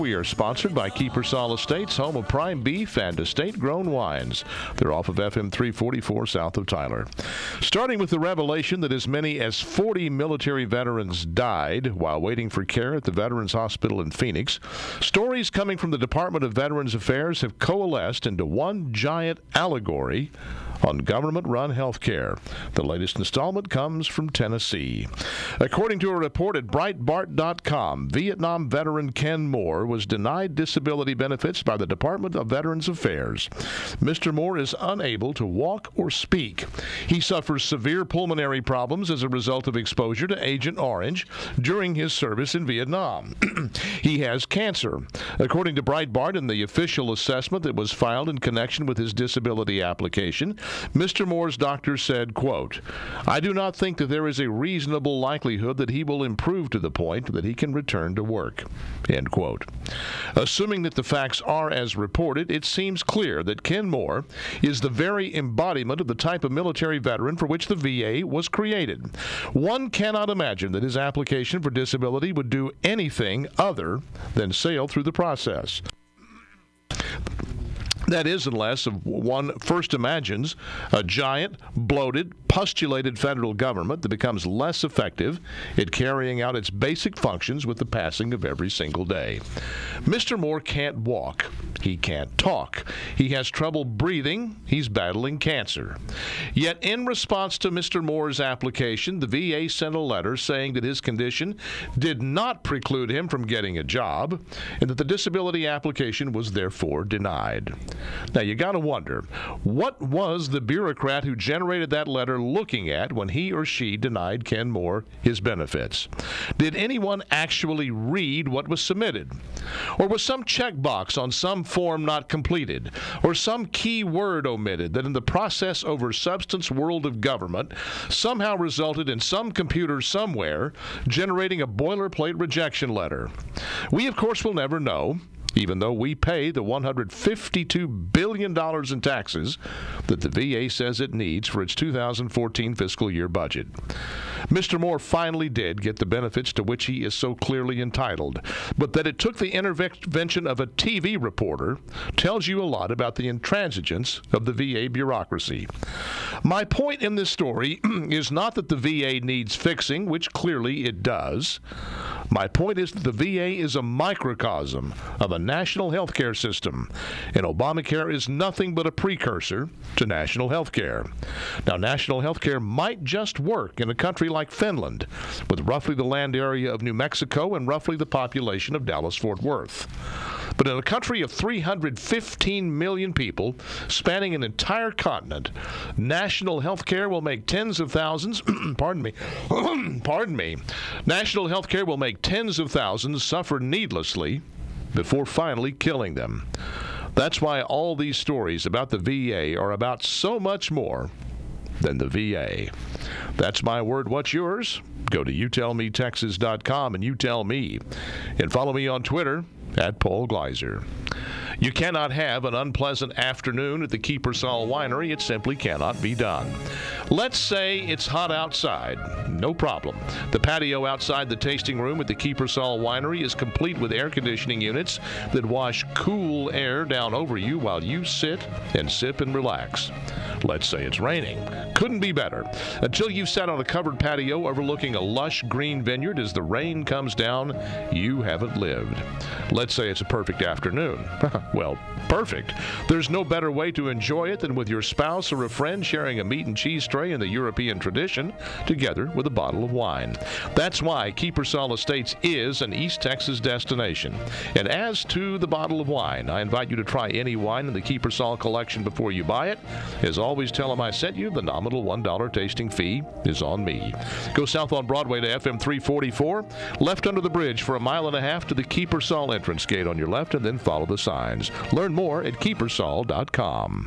We are sponsored by Keepersall Estates, home of prime beef and estate-grown wines. They're off of FM 344 south of Tyler. Starting with the revelation that as many as 40 military veterans died while waiting for care at the Veterans Hospital in Phoenix, stories coming from the Department of Veterans Affairs have coalesced into one giant allegory on government-run health care. The latest installment comes from Tennessee. According to a report at Breitbart.com, Vietnam veteran Ken Moore was denied disability benefits by the Department of Veterans Affairs. Mr. Moore is unable to walk or speak. He suffers severe pulmonary problems as a result of exposure to Agent Orange during his service in Vietnam. He has cancer. According to Breitbart, in the official assessment that was filed in connection with his disability application, Mr. Moore's doctor said, quote, "I do not think that there is a reasonable likelihood that he will improve to the point that he can return to work," end quote. Assuming that the facts are as reported, it seems clear that Ken Moore is the very embodiment of the type of military veteran for which the VA was created. One cannot imagine that his application for disability would do anything other than sail through the process. That is, unless one first imagines a giant, bloated, pustulated federal government that becomes less effective at carrying out its basic functions with the passing of every single day. Mr. Moore can't walk. He can't talk. He has trouble breathing. He's battling cancer. Yet, in response to Mr. Moore's application, the VA sent a letter saying that his condition did not preclude him from getting a job and that the disability application was therefore denied. Now, you got to wonder, what was the bureaucrat who generated that letter looking at when he or she denied Ken Moore his benefits? Did anyone actually read what was submitted? Or was some checkbox on some form not completed? Or some key word omitted that in the process over substance world of government somehow resulted in some computer somewhere generating a boilerplate rejection letter? We, of course, will never know, even though we pay the $152 billion in taxes that the VA says it needs for its 2014 fiscal year budget. Mr. Moore finally did get the benefits to which he is so clearly entitled, but that it took the intervention of a TV reporter tells you a lot about the intransigence of the VA bureaucracy. My point in this story is not that the VA needs fixing, which clearly it does. My point is that the VA is a microcosm of a national health care system, and Obamacare is nothing but a precursor to national health care. Now, national health care might just work in a country like Finland, with roughly the land area of New Mexico and roughly the population of Dallas-Fort Worth. But in a country of 315 million people, spanning an entire continent, national health care will make tens of thousands, pardon me, national health care will make tens of thousands suffer needlessly before finally killing them. That's why all these stories about the VA are about so much more than the VA. That's my word. What's yours? Go to youtellmetexas.com and you tell me. And follow me on Twitter at Paul Gleiser. You cannot have an unpleasant afternoon at the Keepersall Winery. It simply cannot be done. Let's say it's hot outside. No problem. The patio outside the tasting room at the Keepersall Winery is complete with air conditioning units that wash cool air down over you while you sit and sip and relax. Let's say it's raining. Couldn't be better. Until you've sat on a covered patio overlooking a lush green vineyard as the rain comes down, you haven't lived. Let's say it's a perfect afternoon. Well, perfect. There's no better way to enjoy it than with your spouse or a friend sharing a meat and cheese tray in the European tradition, together with a bottle of wine. That's why Keepersall Estates is an East Texas destination. And as to the bottle of wine, I invite you to try any wine in the Keepersall collection before you buy it. As always, tell them I sent you. The nominal $1 tasting fee is on me. Go south on Broadway to FM 344, left under the bridge for a mile and a half to the Keepersall entrance gate on your left, and then follow the signs. Learn more at keepersall.com.